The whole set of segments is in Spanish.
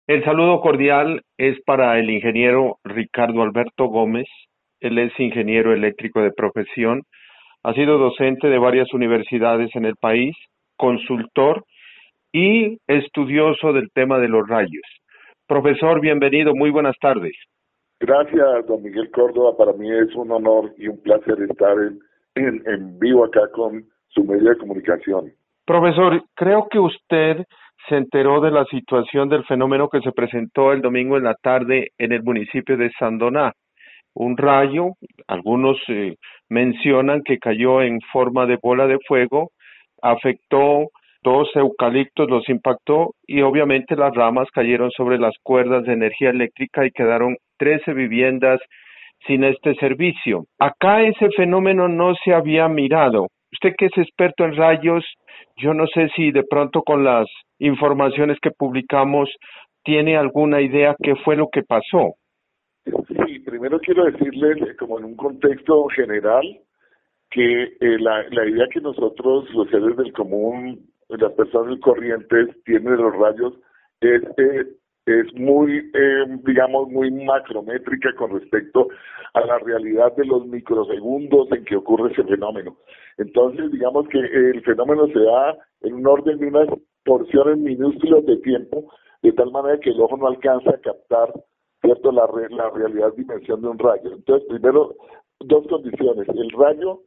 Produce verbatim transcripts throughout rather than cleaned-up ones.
El saludo cordial es para el ingeniero Ricardo Alberto Gómez. Él es ingeniero eléctrico de profesión, ha sido docente de varias universidades en el país, consultor y estudioso del tema de los rayos. Profesor, bienvenido, muy buenas tardes. Gracias, don Miguel Córdoba. Para mí es un honor y un placer estar en, en, en vivo acá con su medio de comunicación. Profesor, creo que usted se enteró de la situación del fenómeno que se presentó el domingo en la tarde en el municipio de Sandoná. Un rayo, algunos eh, mencionan que cayó en forma de bola de fuego, afectó dos eucaliptos, los impactó y obviamente las ramas cayeron sobre las cuerdas de energía eléctrica y quedaron trece viviendas sin este servicio. Acá ese fenómeno no se había mirado. Usted que es experto en rayos, yo no sé si de pronto con las informaciones que publicamos tiene alguna idea qué fue lo que pasó. Sí, primero quiero decirles, eh, como en un contexto general, que eh, la, la idea que nosotros, los seres del común, las personas corrientes, tienen de los rayos es, eh, es muy, eh, digamos, muy macrométrica con respecto a la realidad de los microsegundos en que ocurre ese fenómeno. Entonces, digamos que el fenómeno se da en un orden de unas porciones minúsculas de tiempo, de tal manera que el ojo no alcanza a captar, ¿cierto?, la, re, la realidad dimensión de un rayo. Entonces, primero, dos condiciones. El rayo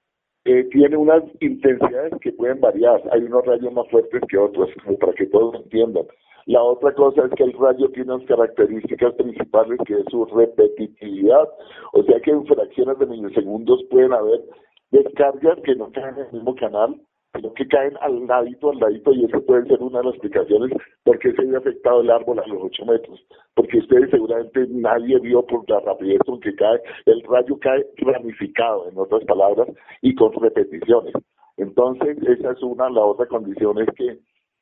eh, tiene unas intensidades que pueden variar. Hay unos rayos más fuertes que otros, como para que todos entiendan. La otra cosa es que el rayo tiene unas características principales, que es su repetitividad. O sea que en fracciones de milisegundos pueden haber descargas que no caen en el mismo canal, sino que caen al ladito, al ladito, y eso puede ser una de las explicaciones por qué se había afectado el árbol a los ocho metros. Porque ustedes seguramente nadie vio por la rapidez con que cae, el rayo cae ramificado, en otras palabras, y con repeticiones. Entonces, esa es una. La otra condición es que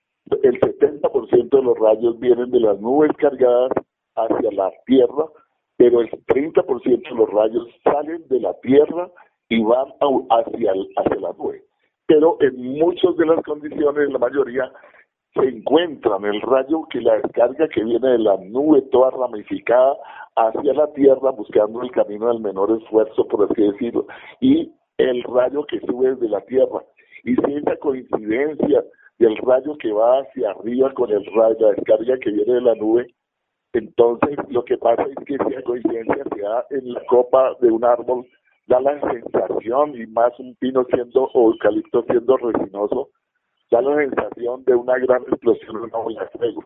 el setenta por ciento de los rayos vienen de las nubes cargadas hacia la Tierra, pero el treinta por ciento de los rayos salen de la Tierra y van hacia, el, hacia la nube. Pero en muchas de las condiciones, la mayoría, se encuentran el rayo que la descarga que viene de la nube toda ramificada hacia la Tierra, buscando el camino del menor esfuerzo, por así decirlo, y el rayo que sube desde la Tierra. Y si esa coincidencia del rayo que va hacia arriba con el rayo, la descarga que viene de la nube, entonces lo que pasa es que esa coincidencia se da en la copa de un árbol, da la sensación, y más un pino siendo, o eucalipto siendo resinoso, da la sensación de una gran explosión de una bola de fuego.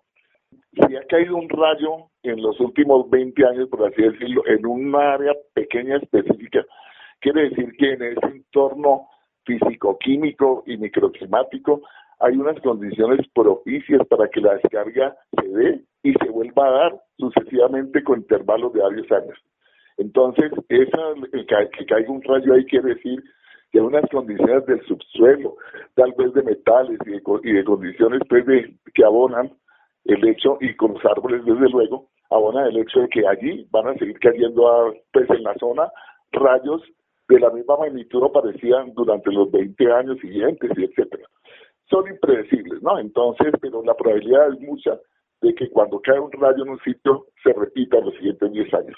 Si ha caído un rayo en los últimos veinte años, por así decirlo, en un área pequeña específica, quiere decir que en ese entorno físico-químico y microclimático hay unas condiciones propicias para que la descarga se dé y se vuelva a dar sucesivamente con intervalos de varios años. Entonces, esa, el que caiga un rayo ahí quiere decir que hay unas condiciones del subsuelo, tal vez de metales y de, y de condiciones pues, de, que abonan el hecho, y con los árboles desde luego, abonan el hecho de que allí van a seguir cayendo a, pues en la zona rayos de la misma magnitud o parecida durante los veinte años siguientes, y etcétera. Son impredecibles, ¿no? Entonces, pero la probabilidad es mucha de que cuando cae un rayo en un sitio se repita en los siguientes diez años.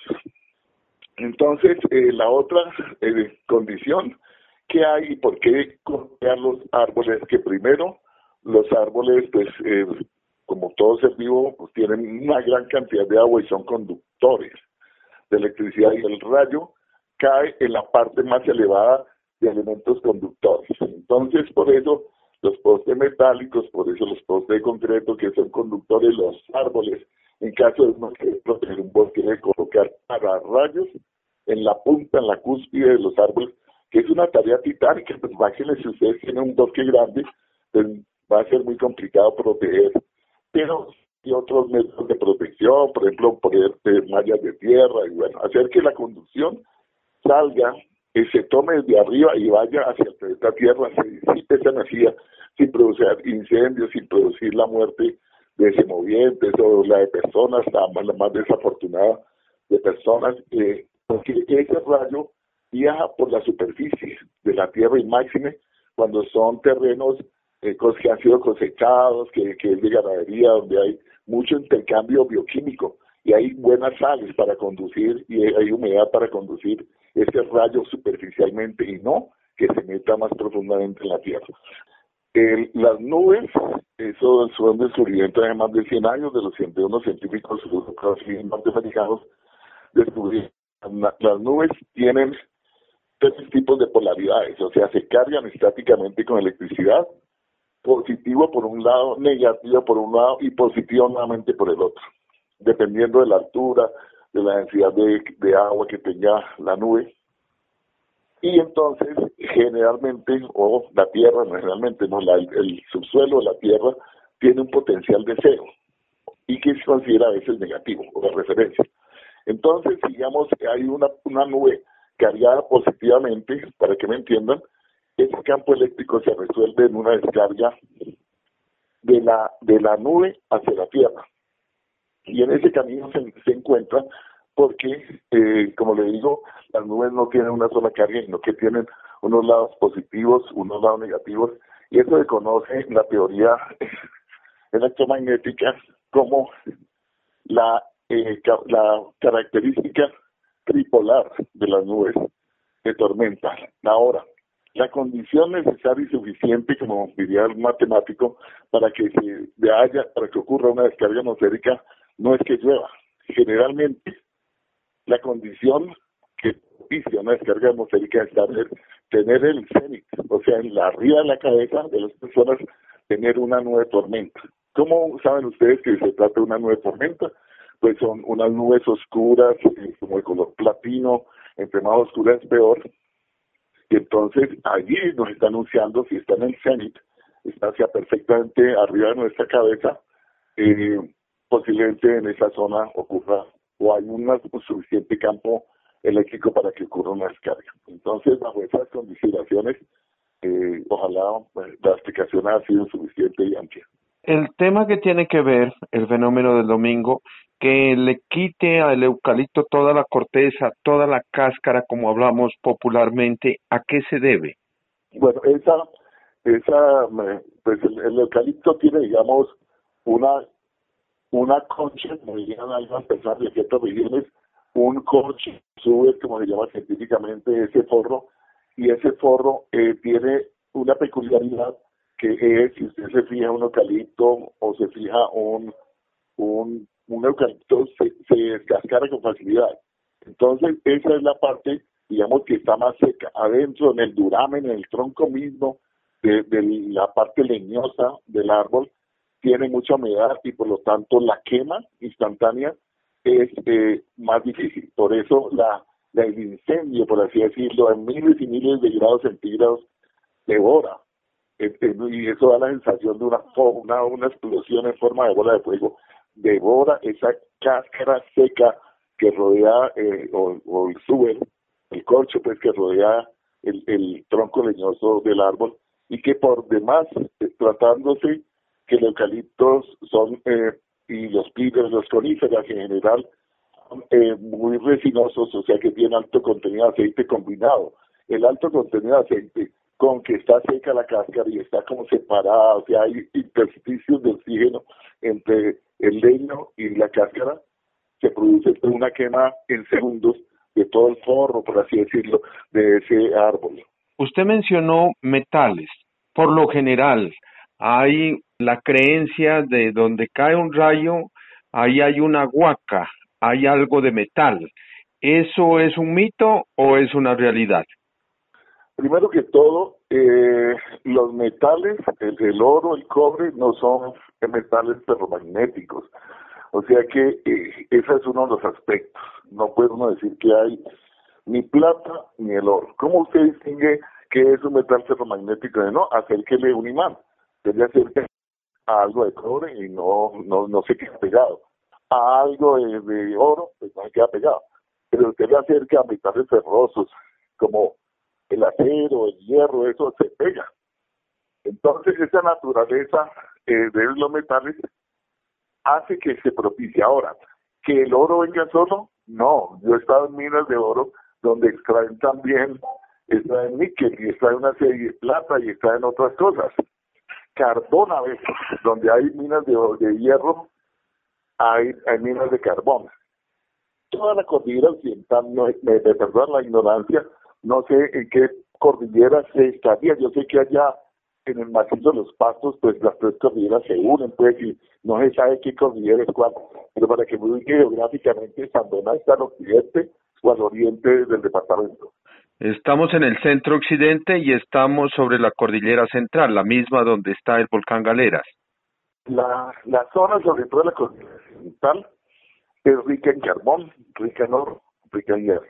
Entonces, eh, la otra eh, condición que hay y por qué cortar los árboles, que primero los árboles, pues, eh, como todo ser vivo, pues tienen una gran cantidad de agua y son conductores de electricidad, y el rayo cae en la parte más elevada de elementos conductores. Entonces, por eso los postes metálicos, por eso los postes de concreto que son conductores, los árboles, en caso de no querer proteger un bosque, de colocar para rayos en la punta, en la cúspide de los árboles, que es una tarea titánica. Pues imagínense, si ustedes tienen un bosque grande, pues va a ser muy complicado proteger. Pero hay otros métodos de protección, por ejemplo, poner eh, mallas de tierra, y bueno, hacer que la conducción salga, que se tome desde arriba y vaya hacia el planeta Tierra, se disipe esa energía sin producir incendios, sin producir la muerte de semovientes o la de personas, la más, la más desafortunada de personas, eh, porque ese rayo viaja por la superficie de la Tierra, y máxime cuando son terrenos eh, que han sido cosechados, que, que es de ganadería, donde hay mucho intercambio bioquímico y hay buenas sales para conducir y hay humedad para conducir este rayo superficialmente y no que se meta más profundamente en la Tierra. El, las nubes, eso son descubrimientos de más de cien años de los de unos científicos europeos y norteamericanos. Descubrieron las nubes tienen tres tipos de polaridades, o sea, se cargan estáticamente con electricidad, positivo por un lado, negativo por un lado y positivo nuevamente por el otro, dependiendo de la altura, de la densidad de, de agua que tenga la nube. Y entonces, generalmente, o la Tierra, no generalmente, no, la, el, el subsuelo de la Tierra tiene un potencial de cero y que se considera a veces negativo, o de referencia. Entonces, digamos, hay una, una nube cargada positivamente, para que me entiendan, ese campo eléctrico se resuelve en una descarga de la, de la nube hacia la Tierra. Y en ese camino se, se encuentra porque, eh, como le digo, las nubes no tienen una sola carga, sino que tienen unos lados positivos, unos lados negativos, y eso se conoce en la teoría electromagnética como la, eh, ca la característica tripolar de las nubes de tormenta. Ahora, la condición necesaria y suficiente, como diría el matemático, para que se haya, para que ocurra una descarga atmosférica, no es que llueva. Generalmente, la condición que propicia una descarga atmosférica es tener, tener el cenit, o sea, en la arriba de la cabeza de las personas, tener una nube tormenta. ¿Cómo saben ustedes que se trata de una nube tormenta? Pues son unas nubes oscuras, como de color platino, entre más oscuras es peor. Y entonces allí nos está anunciando, si está en el cenit, está hacia perfectamente arriba de nuestra cabeza, eh, posiblemente en esa zona ocurra o hay un suficiente campo eléctrico para que ocurra una descarga. Entonces, bajo esas consideraciones, eh, ojalá pues, la explicación ha sido suficiente y amplia. El tema que tiene que ver el fenómeno del domingo, que le quite al eucalipto toda la corteza, toda la cáscara, como hablamos popularmente, ¿a qué se debe? Bueno, esa, esa, pues el, el eucalipto tiene, digamos, una, una concha, como dirían algunas personas de ciertas regiones, un conche, sube, como se llama científicamente, ese forro, y ese forro eh, tiene una peculiaridad que es, si usted se fija un eucalipto o se fija un, un, un eucalipto, se, se descascara con facilidad. Entonces, esa es la parte, digamos, que está más seca. Adentro, en el duramen, en el tronco mismo, de, de la parte leñosa del árbol, tiene mucha humedad y por lo tanto la quema instantánea es eh, más difícil. Por eso la, la, el incendio, por así decirlo, a miles y miles de grados centígrados devora. Este, y eso da la sensación de una, una, una explosión en forma de bola de fuego. Devora esa cáscara seca que rodea eh, o, o el suber, el corcho pues que rodea el, el tronco leñoso del árbol y que por demás, eh, tratándose que los eucaliptos son eh, y los pines, los coníferas en general, son eh, muy resinosos, o sea que tienen alto contenido de aceite combinado. El alto contenido de aceite con que está seca la cáscara y está como separada, o sea, hay intersticios de oxígeno entre el leño y la cáscara, se produce una quema en segundos de todo el forro, por así decirlo, de ese árbol. Usted mencionó metales. Por lo general, hay la creencia de donde cae un rayo, ahí hay una huaca, hay algo de metal. ¿Eso es un mito o es una realidad? Primero que todo, eh, los metales, el, el oro, el cobre, no son metales ferromagnéticos. O sea que eh, ese es uno de los aspectos. No puede uno decir que hay ni plata ni el oro. ¿Cómo usted distingue qué es un metal ferromagnético? No, acérquele un imán. Usted le acerca a algo de cobre y no, no, no se queda pegado. A algo de, de oro, pues no se queda pegado. Pero usted le acerca a metales ferrosos, como el acero, el hierro, eso se pega. Entonces esa naturaleza eh, de los metales hace que se propicie. Ahora, ¿que el oro venga solo? No, yo he estado en minas de oro donde extraen también, extraen níquel y extraen una serie de plata y extraen otras cosas. Carbón a veces, donde hay minas de, de hierro, hay, hay minas de carbón. Toda la cordillera occidental, no, me, me perdón la ignorancia, no sé en qué cordillera se estaría. Yo sé que allá en el macizo de los Pastos, pues las tres cordilleras se unen, pues, y no se sabe qué cordillera es cuál, pero para que me ubique geográficamente, Sandoná está al occidente o al oriente del departamento. Estamos en el centro occidente y estamos sobre la cordillera central, la misma donde está el volcán Galeras. La, la zona, sobre todo la cordillera central, es rica en carbón, rica en oro, rica en hierro.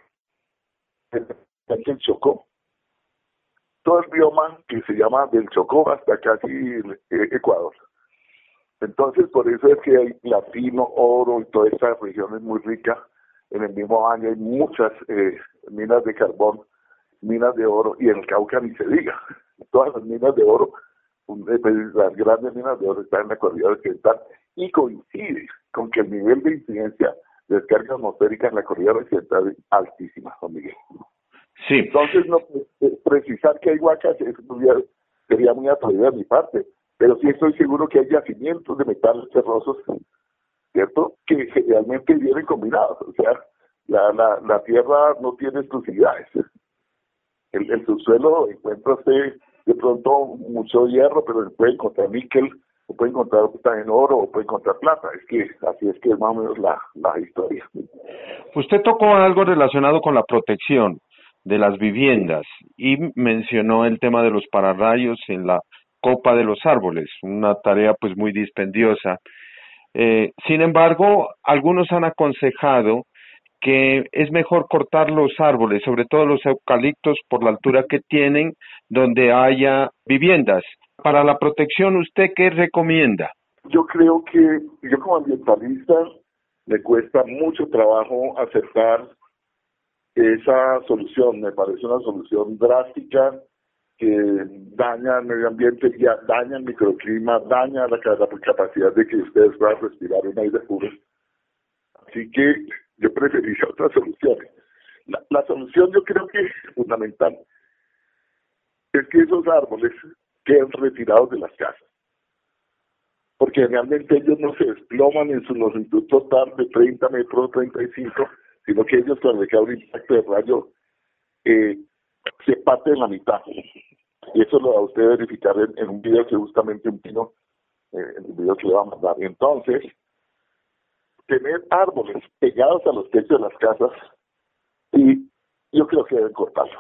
El Chocó, todo el bioma que se llama del Chocó hasta casi el, eh, Ecuador. Entonces, por eso es que hay platino, oro y toda esta región es muy rica. En el mismo año hay muchas eh, minas de carbón, minas de oro, y en el Cauca ni se diga. Todas las minas de oro, las grandes minas de oro están en la cordillera occidental, y coincide con que el nivel de incidencia de descarga atmosférica en la cordillera occidental es altísima, Juan Miguel. Sí. Entonces, no, precisar que hay huacas es, sería muy atrevido de mi parte, pero sí estoy seguro que hay yacimientos de metales ferrosos, ¿cierto?, que generalmente vienen combinados. O sea, la, la, la tierra no tiene exclusividades. El, el subsuelo encuentra usted de pronto mucho hierro, pero puede encontrar níquel, o puede encontrar también oro, o puede encontrar plata. Es que así es que es más o menos la, la historia. Usted tocó algo relacionado con la protección de las viviendas y mencionó el tema de los pararrayos en la copa de los árboles, una tarea pues muy dispendiosa. Eh, sin embargo, algunos han aconsejado que es mejor cortar los árboles, sobre todo los eucaliptos, por la altura que tienen, donde haya viviendas. Para la protección, ¿usted qué recomienda? Yo creo que, yo como ambientalista, me cuesta mucho trabajo aceptar esa solución. Me parece una solución drástica que daña el medio ambiente, ya daña el microclima, daña la, la capacidad de que ustedes puedan respirar un aire puro. Así que yo preferiría otras soluciones. La, la solución, yo creo que es fundamental, es que esos árboles queden retirados de las casas, porque realmente ellos no se desploman en su longitud total de treinta metros, treinta y cinco, sino que ellos, cuando le cae un impacto de rayo, eh, se parte en la mitad. Y eso lo va a usted verificar en, en un video que justamente un pino, eh, en el video que le va a mandar. Entonces, tener árboles pegados a los techos de las casas, y yo creo que deben cortarlos.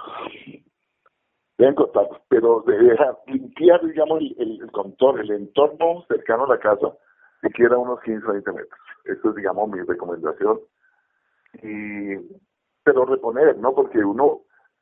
Deben cortarlos, pero de dejar limpiar, digamos, el, el, el contorno, el entorno cercano a la casa, siquiera unos quince o veinte metros. Eso es, digamos, mi recomendación. Y, pero reponer, ¿no? Porque uno,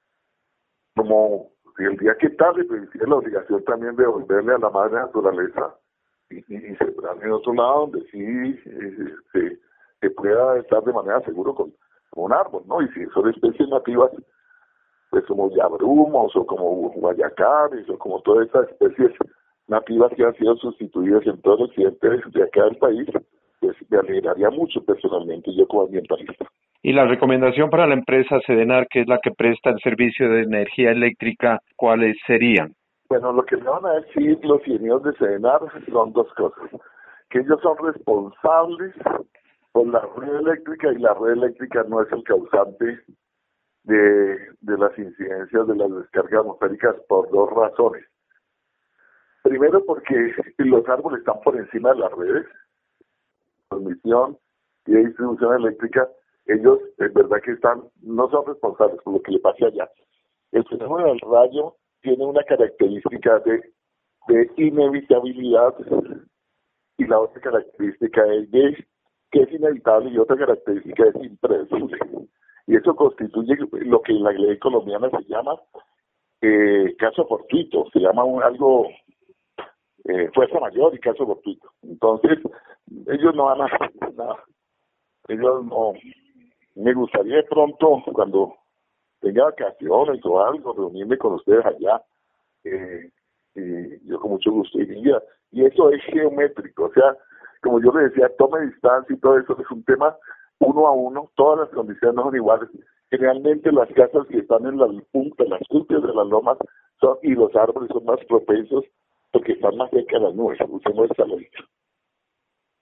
como si el día que tarde, pues tiene la obligación también de devolverle a la madre naturaleza y, y, y sembrar en otro lado donde sí eh, se, se pueda estar de manera segura con, con un árbol, ¿no? Y si son especies nativas, pues como yabrumos o como guayacares o como todas estas especies nativas que han sido sustituidas en todo el occidente de acá del país, pues me alegraría mucho personalmente yo como ambientalista. Y la recomendación para la empresa Sedenar, que es la que presta el servicio de energía eléctrica, ¿cuáles serían? Bueno, lo que me van a decir los ingenieros de Sedenar son dos cosas. Que ellos son responsables por la red eléctrica, y la red eléctrica no es el causante de, de las incidencias de las descargas atmosféricas, por dos razones. Primero, porque los árboles están por encima de las redes, transmisión y de distribución eléctrica. Ellos, en verdad que están, no son responsables por lo que le pase allá. El fenómeno del rayo tiene una característica de, de inevitabilidad, y la otra característica es de que es inevitable, y otra característica es impredecible. Y eso constituye lo que en la ley colombiana se llama eh, caso fortuito, se llama un, algo eh, fuerza mayor y caso fortuito. Entonces, ellos no van a hacer nada. Ellos no. Me gustaría de pronto, cuando tenga vacaciones o algo, reunirme con ustedes allá, eh, y yo con mucho gusto iría. Y eso es geométrico, o sea, como yo le decía, tome distancia y todo eso es un tema uno a uno, todas las condiciones no son iguales. Generalmente las casas que están en las puntas, las puntas de las lomas, son, y los árboles son más propensos porque están más cerca de las nubes, usemos esta lógica.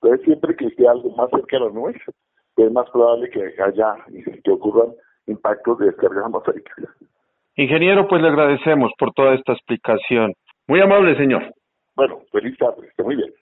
Entonces, siempre que esté algo más cerca de la nube, es más probable que haya, que ocurran impactos de descargas atmosféricas. Ingeniero, pues le agradecemos por toda esta explicación. Muy amable, señor. Bueno, feliz tarde, esté muy bien.